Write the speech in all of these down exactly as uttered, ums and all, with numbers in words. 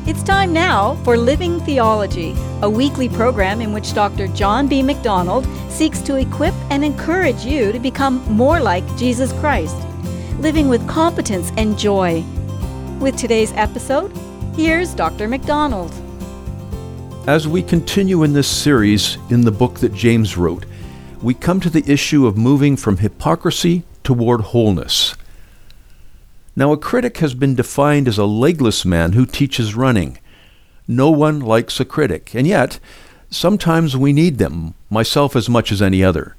It's time now for Living Theology, a weekly program in which Doctor John B. MacDonald seeks to equip and encourage you to become more like Jesus Christ, living with competence and joy. With today's episode, here's Doctor MacDonald. As we continue in this series in the book that James wrote, we come to the issue of moving from hypocrisy toward wholeness. Now, a critic has been defined as a legless man who teaches running. No one likes a critic, and yet, sometimes we need them, myself as much as any other.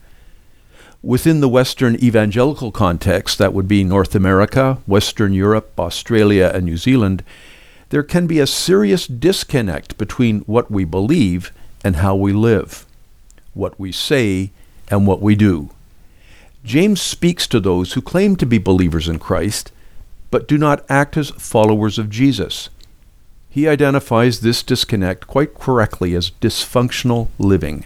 Within the Western evangelical context, that would be North America, Western Europe, Australia, and New Zealand, there can be a serious disconnect between what we believe and how we live, what we say and what we do. James speaks to those who claim to be believers in Christ, but do not act as followers of Jesus. He identifies this disconnect quite correctly as dysfunctional living.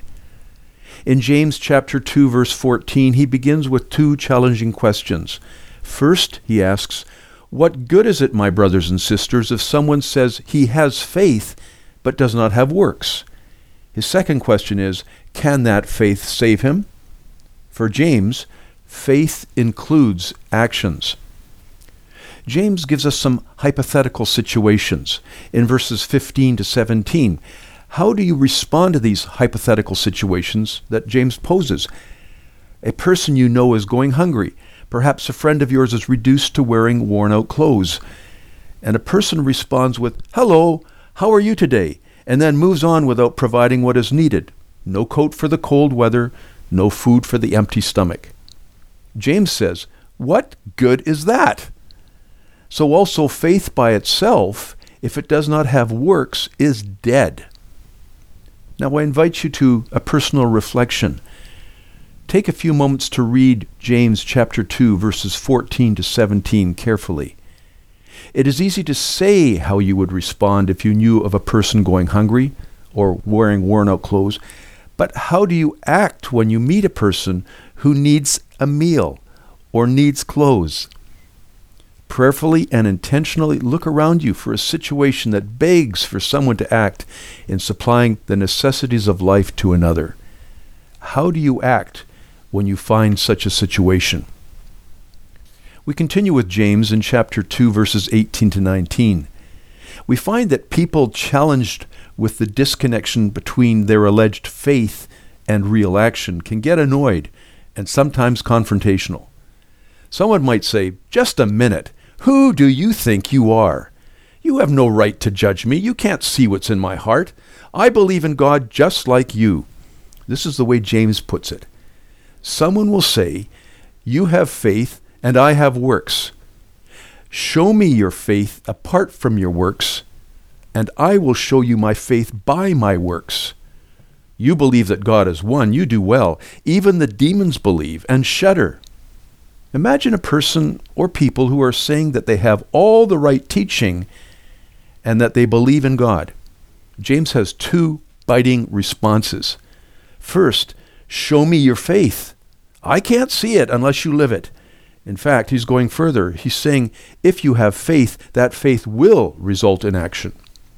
In James chapter two, verse fourteen, he begins with two challenging questions. First, he asks, "What good is it, my brothers and sisters, if someone says he has faith but does not have works?" His second question is, can that faith save him? For James, faith includes actions. James gives us some hypothetical situations in verses fifteen to seventeen. How do you respond to these hypothetical situations that James poses? A person you know is going hungry. Perhaps a friend of yours is reduced to wearing worn-out clothes. And a person responds with, "Hello, how are you today?" and then moves on without providing what is needed. No coat for the cold weather, no food for the empty stomach. James says, what good is that? So also faith by itself, if it does not have works, is dead. Now I invite you to a personal reflection. Take a few moments to read James chapter two, verses fourteen to seventeen carefully. It is easy to say how you would respond if you knew of a person going hungry or wearing worn-out clothes, but how do you act when you meet a person who needs a meal or needs clothes? Prayerfully and intentionally look around you for a situation that begs for someone to act in supplying the necessities of life to another. How do you act when you find such a situation? We continue with James in chapter two, verses eighteen to nineteen. We find that people challenged with the disconnection between their alleged faith and real action can get annoyed and sometimes confrontational. Someone might say, "Just a minute. Who do you think you are? You have no right to judge me. You can't see what's in my heart. I believe in God just like you." This is the way James puts it. Someone will say, "You have faith and I have works. Show me your faith apart from your works, and I will show you my faith by my works. You believe that God is one. You do well. Even the demons believe and shudder." Imagine a person or people who are saying that they have all the right teaching and that they believe in God. James has two biting responses. First, show me your faith. I can't see it unless you live it. In fact, he's going further. He's saying, if you have faith, that faith will result in action.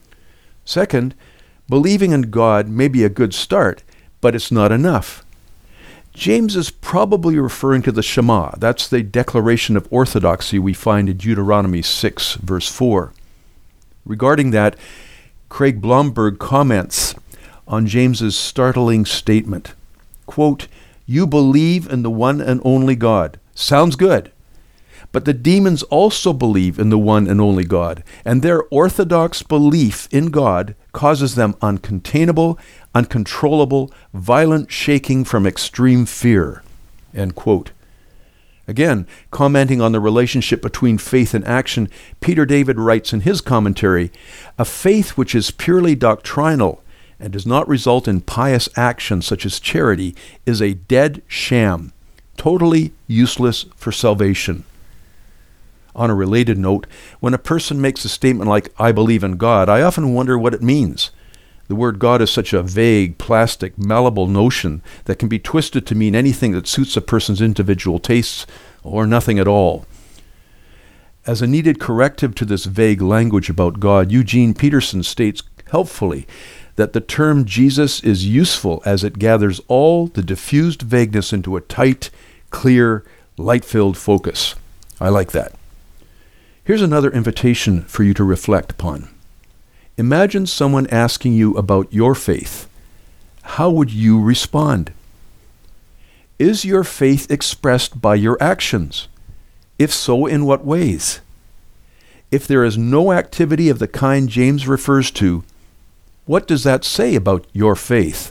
Second, believing in God may be a good start, but it's not enough. James is probably referring to the Shema. That's the declaration of orthodoxy we find in Deuteronomy six, verse four. Regarding that, Craig Blomberg comments on James's startling statement. Quote, "You believe in the one and only God." Sounds good. But the demons also believe in the one and only God, and their orthodox belief in God causes them uncontainable, uncontrollable, violent shaking from extreme fear. End quote. Again, commenting on the relationship between faith and action, Peter David writes in his commentary, "A faith which is purely doctrinal and does not result in pious action such as charity is a dead sham, totally useless for salvation." On a related note, when a person makes a statement like, "I believe in God," I often wonder what it means. The word God is such a vague, plastic, malleable notion that can be twisted to mean anything that suits a person's individual tastes or nothing at all. As a needed corrective to this vague language about God, Eugene Peterson states helpfully that the term Jesus is useful as it gathers all the diffused vagueness into a tight, clear, light-filled focus. I like that. Here's another invitation for you to reflect upon. Imagine someone asking you about your faith. How would you respond? Is your faith expressed by your actions? If so, in what ways? If there is no activity of the kind James refers to, what does that say about your faith?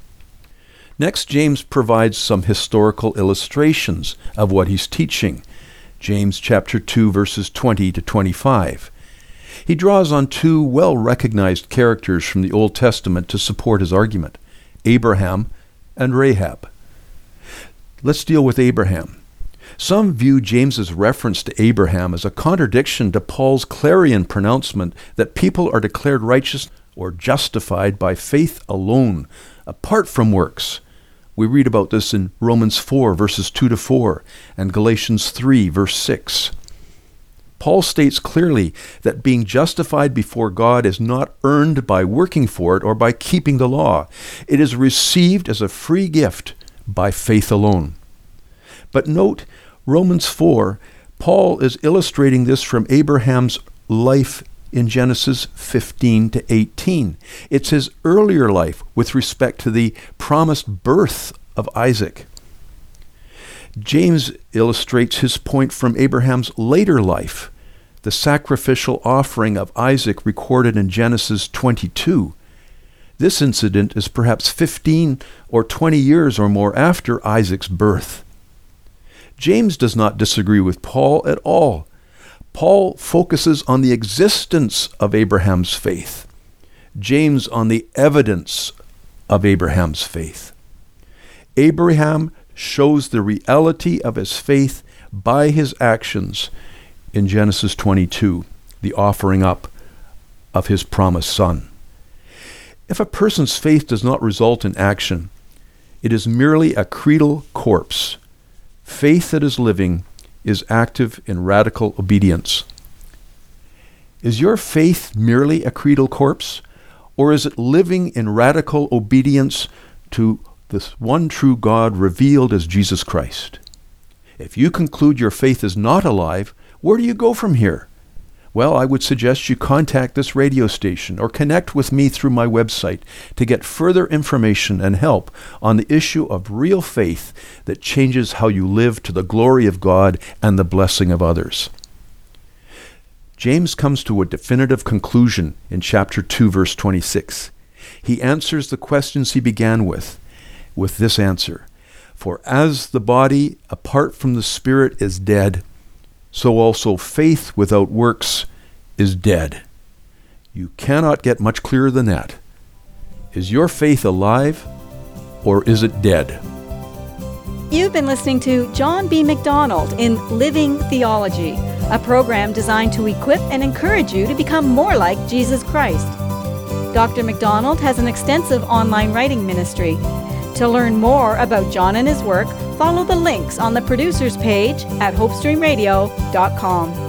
Next, James provides some historical illustrations of what he's teaching. James chapter two, verses twenty to twenty-five. He draws on two well-recognized characters from the Old Testament to support his argument, Abraham and Rahab. Let's deal with Abraham. Some view James's reference to Abraham as a contradiction to Paul's clarion pronouncement that people are declared righteous or justified by faith alone, apart from works. We read about this in Romans four, verses two to four, and Galatians three, verse six. Paul states clearly that being justified before God is not earned by working for it or by keeping the law. It is received as a free gift by faith alone. But note, Romans four, Paul is illustrating this from Abraham's life in Genesis fifteen to eighteen. It's his earlier life with respect to the promised birth of Isaac. James illustrates his point from Abraham's later life, the sacrificial offering of Isaac recorded in Genesis twenty-two. This incident is perhaps fifteen or twenty years or more after Isaac's birth. James does not disagree with Paul at all. Paul focuses on the existence of Abraham's faith. James on the evidence of Abraham's faith. Abraham shows the reality of his faith by his actions in Genesis twenty-two, the offering up of his promised son. If a person's faith does not result in action, it is merely a creedal corpse. Faith that is living is active in radical obedience. Is your faith merely a creedal corpse, or is it living in radical obedience to this one true God revealed as Jesus Christ? If you conclude your faith is not alive, where do you go from here? Well, I would suggest you contact this radio station or connect with me through my website to get further information and help on the issue of real faith that changes how you live to the glory of God and the blessing of others. James comes to a definitive conclusion in chapter two, verse twenty-six. He answers the questions he began with, with this answer: For as the body apart from the spirit is dead, so also faith without works is dead. You cannot get much clearer than that. Is your faith alive, or is it dead? You've been listening to John B. McDonald in Living Theology, a program designed to equip and encourage you to become more like Jesus Christ. Doctor McDonald has an extensive online writing ministry. To learn more about John and his work, follow the links on the producer's page at hope stream radio dot com.